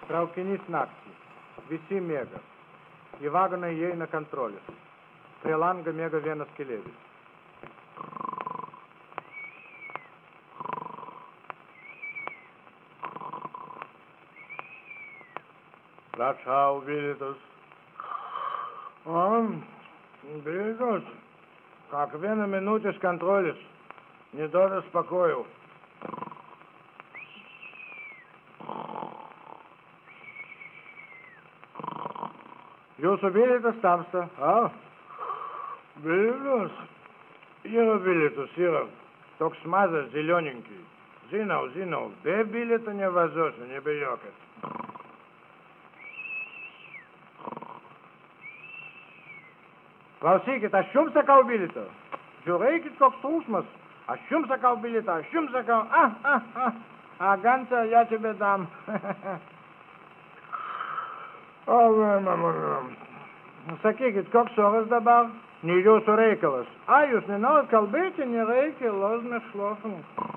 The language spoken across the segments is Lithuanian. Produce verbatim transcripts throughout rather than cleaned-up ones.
Traukinys naktį. Visi miega. Į vagoną įeina kontrolis. Prie lango miega vienas keleivis. Prašau, bilietus. O, bilietus. Как vieną minutės kontrolis. Neduoda spokojų. Jūsų bilietas tamsta. A, bilietas. Yra bilietas, yra. Toks mazas zeleninkai. Žinau, žinau. Be bilieto nevažiuosiu, nebejokit. Klausykit, aš jums sakau bilietą. Žiūrėkit, koks trūksmas. Aš jums sakau bilietą, aš jums sakau. Ah, ah, ah. A Gansa, ja тебе dam. O, mama. Sakykit, koks oras dabar? Ne jūsų reikalas. A, jūs nenorit kalbėti, nereikia, lozme šlofim.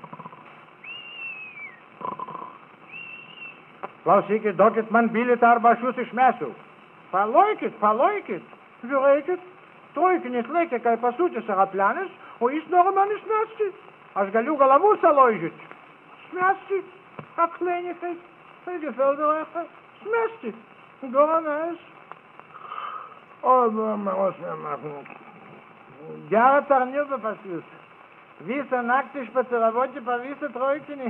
Klausykit, duokit man bilietą arba aš jūs išmesiu. Palaikit, palaikit. Žiūrėkit. Trojkinis laikė, kai pasūtis aeroplanas, o jis nori man išmesti. Aš galiu galvų salaužyti. Smesti. Aklenikai. Tai gefällt dir einfach. Smesti. Goranais. O, was wir machen. Gera tarnyba pas jūs. Visą naktį špaciravoti po visą trojkinį.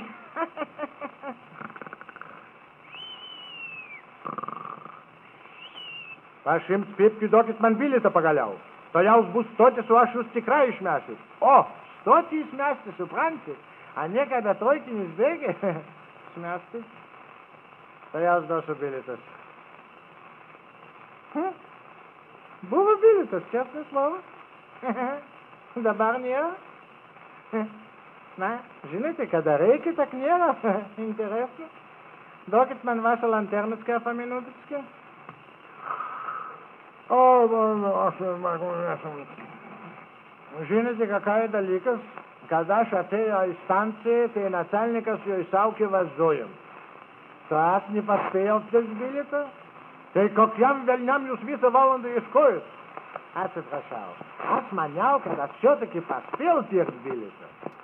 Aš jums pipkiu, duokit man bilietą pagaliau. To jaus bus stotis, o aš jūs tikrai išmesiu. O, stotį išmesti, supranti? A ne, kai be trojkinis bėgė. Smesti. To jaus duosiu bilietas. Hm? Buvo bilietas, čestne slovo. Dabar nėra. Na, žinote, kada reikia, tak nėra. Interesno. Duokit man vašą lanternutkę po minutėčkę. O, aš nesam. Žinote, какая dalykas, kada aš atėjau į stanciją, tai начальниkas jo įsaukė važiuojam. Tu aš nepaspėjau pirkti bilietą? Tai kokiam velniam jūs visą valandą ieškojot? Atsiprašau. Aš maniau, kad aš все-таки paspėjau pirkti bilietą.